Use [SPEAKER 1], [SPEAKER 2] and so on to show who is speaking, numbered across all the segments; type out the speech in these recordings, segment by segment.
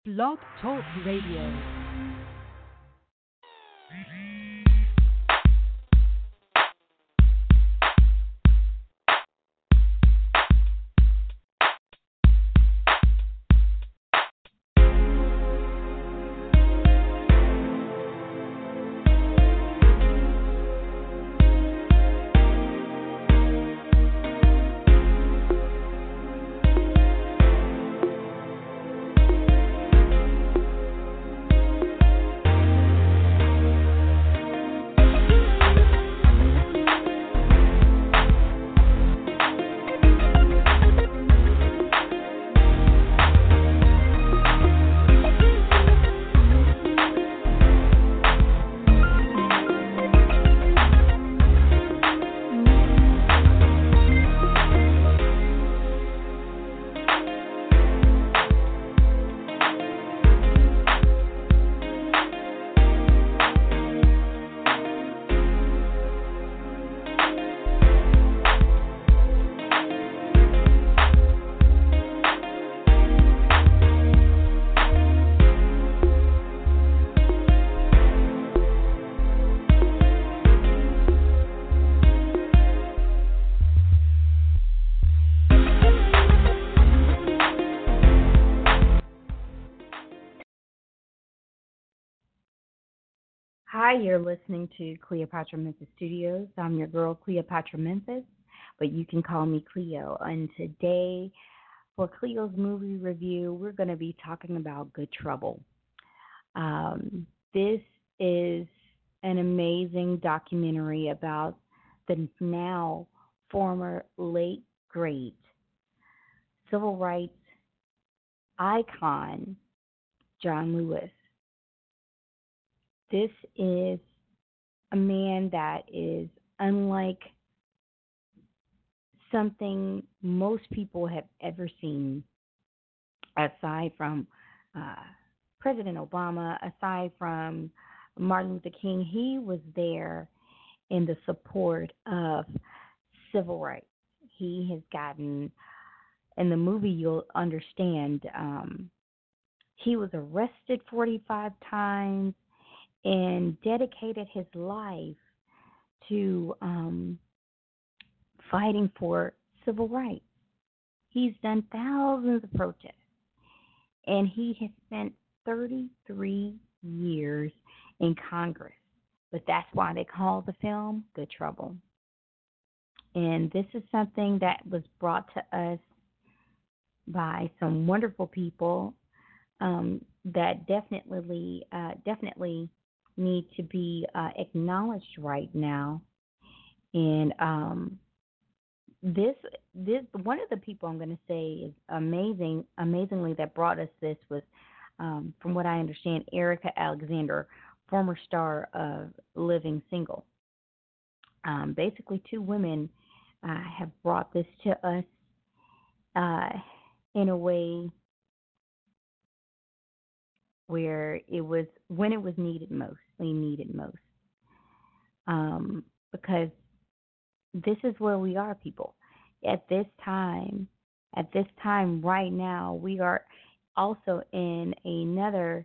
[SPEAKER 1] Blog Talk Radio. Hi, you're listening to Cleopatra Memphis Studios. I'm your girl, Cleopatra Memphis, but you can call me Cleo. And today, for Cleo's movie review, we're going to be talking about Good Trouble. This is an amazing documentary about the now former late great civil rights icon, John Lewis. This is a man that is unlike something most people have ever seen, aside from President Obama, aside from Martin Luther King. He was there in the support of civil rights. He has gotten, in the movie you'll understand, he was arrested 45 times and dedicated his life to fighting for civil rights. He's done thousands of protests, and he has spent 33 years in Congress. But that's why they call the film Good Trouble. And this is something that was brought to us by some wonderful people that definitely need to be acknowledged right now. And this one of the people I'm going to say is amazingly that brought us this was, from what I understand, Erica Alexander, former star of Living Single. Basically, two women have brought this to us in a way where it was when it was needed most. We needed most, because this is where we are, people. At this time right now, we are also in another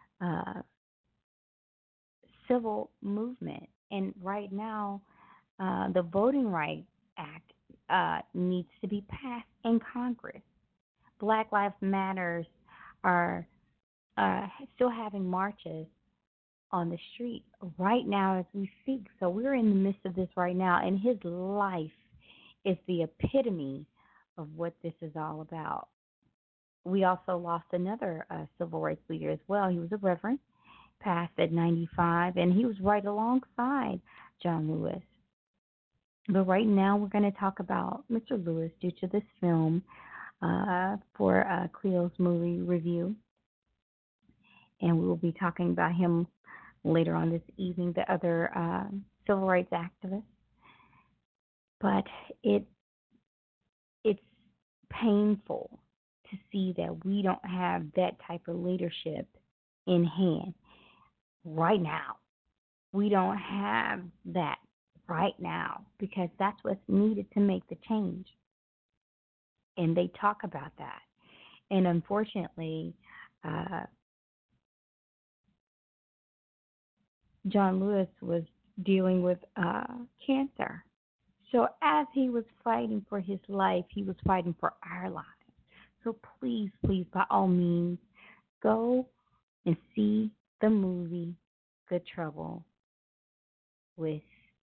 [SPEAKER 1] civil movement, and right now, the Voting Rights Act needs to be passed in Congress. Black Lives Matters are still having marches on the street right now as we speak. So we're in the midst of this right now, and his life is the epitome of what this is all about. We also lost another civil rights leader as well. He was a reverend, passed at 95, and he was right alongside John Lewis. But right now we're going to talk about Mr. Lewis due to this film for Cleo's movie review. And we will be talking about him later on this evening, the other civil rights activist. But it's painful to see that we don't have that type of leadership in hand right now. We don't have that right now because that's what's needed to make the change. And they talk about that. And unfortunately, uh, John Lewis was dealing with cancer. So as he was fighting for his life, he was fighting for our lives. So please, please, by all means, go and see the movie Good Trouble with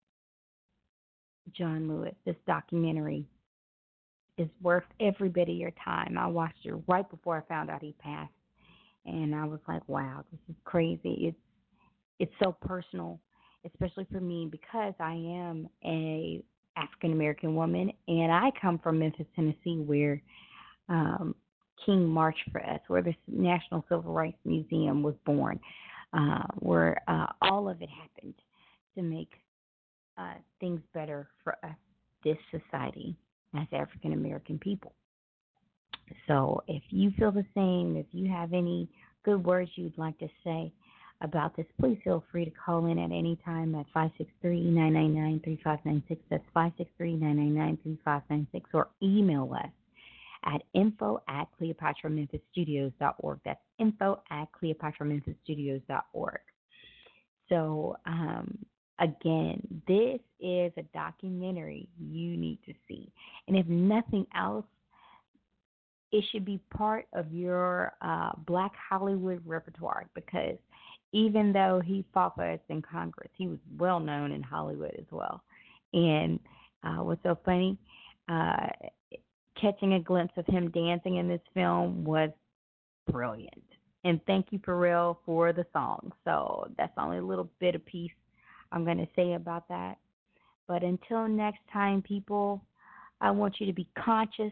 [SPEAKER 1] John Lewis. This documentary is worth every bit of your time. I watched it right before I found out he passed, and I was like, wow, this is crazy. It's so personal, especially for me because I am a African American woman, and I come from Memphis, Tennessee, where um, King marched for us, where the National Civil Rights Museum was born, where all of it happened to make things better for us, this society, as African American people. So if you feel the same, if you have any good words you'd like to say about this, please feel free to call in at any time at 563-999-3596. That's 563-999-3596, or email us at info@cleopatramemphisstudios.org. That's info@cleopatramemphisstudios.org. So, again, this is a documentary you need to see. And if nothing else, it should be part of your Black Hollywood repertoire, because even though he fought for us in Congress, he was well known in Hollywood as well. And what's so funny, uh, catching a glimpse of him dancing in this film was brilliant. And thank you, Pharrell, for the song. So that's only a little bit of piece I'm going to say about that. But until next time, people, I want you to be conscious.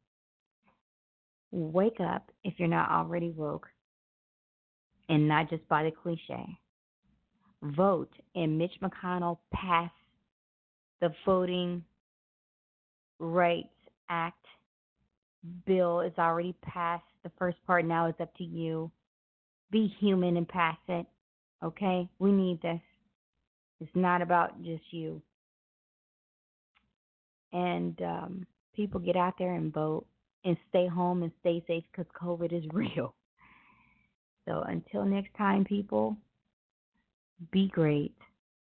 [SPEAKER 1] Wake up if you're not already woke, and not just by the cliche. Vote, and Mitch McConnell passed the Voting Rights Act. Bill is already passed. The first part, now is up to you. Be human and pass it. Okay? We need this. It's not about just you. And people, get out there and vote, and stay home and stay safe, because COVID is real. So until next time, people, be great.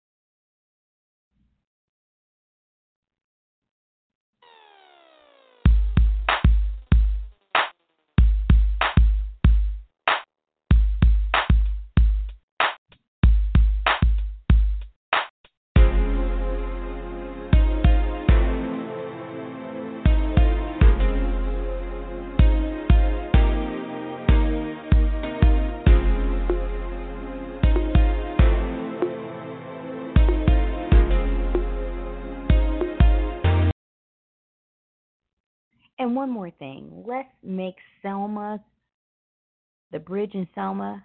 [SPEAKER 1] And one more thing. Let's make Selma, the bridge in Selma,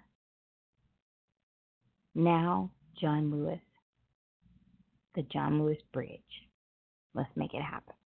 [SPEAKER 1] now John Lewis, the John Lewis Bridge. Let's make it happen.